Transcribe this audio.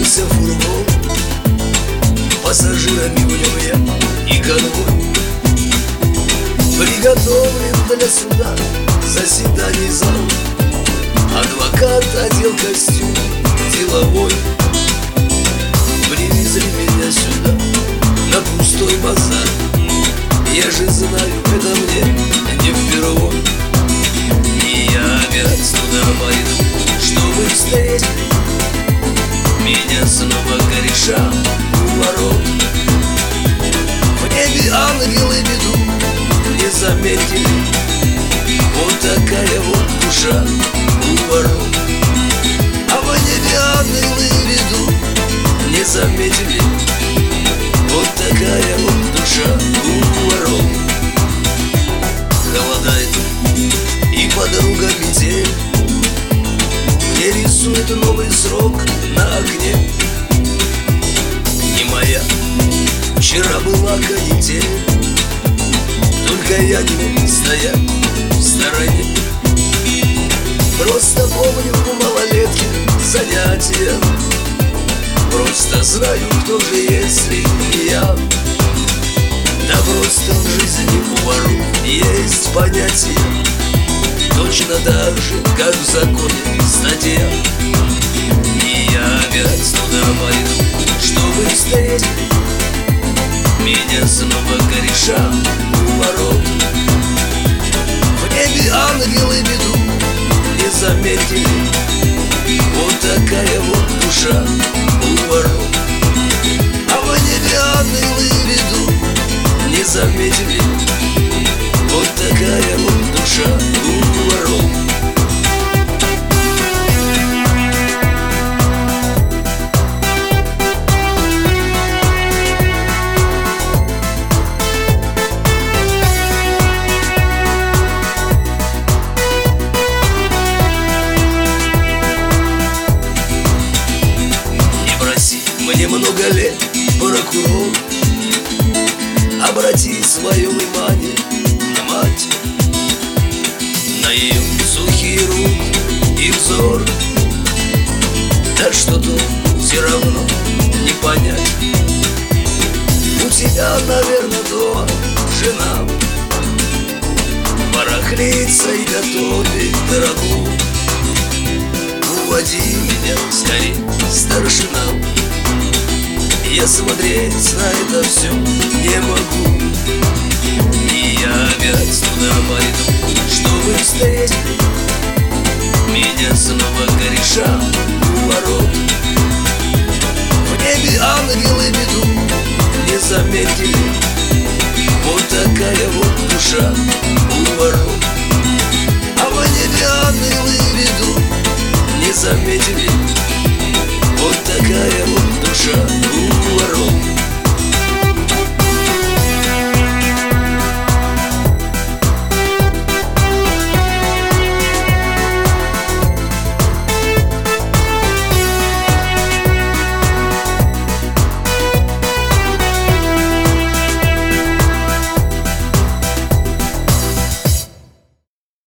Остановился фургон, пассажирами в нем я и конвой. Приготовлен для суда заседаний зал. Адвокат одел костюм деловой. Привезли меня сюда, на пустой базар. Я же знаю, это мне не впервой. И я опять туда пойду, чтобы встретить меня снова кореша у ворот. В небе ангелы ведут, не заметили. Вот такая вот душа у ворот. А в небе ангелы ведут, не заметили. Вот такая вот душа у ворот. Холодает и подруга метель, мне рисует новый срок на окне. Не моя, вчера была канитель, только я не мог стоять в стороне. Просто помню малолетки занятия, просто знаю, кто же, если не я. Да просто в жизни у воров есть понятие, точно так же, как в законе статья. И я опять туда пойду, чтобы встретить меня снова кореша у ворот. В небе ангелы ведут, не заметили. Вот такая вот душа у ворот. А в небе ангелы ведут, не заметили. Вот такая вот душа у ворот. Не проси, мне много лет, прокурор, обрати свое внимание на мать, на ее сухие руки и взор. Да что тут все равно не понять. У тебя, наверное, дома жена барахлится и готовит дорогу. Уводи меня скорей, старшина, я смотреть на это все не могу. И я опять туда пойду, чтобы встретить меня снова кореша у ворот. В небе ангелы ведут, не заметили. Вот такая вот душа у ворот.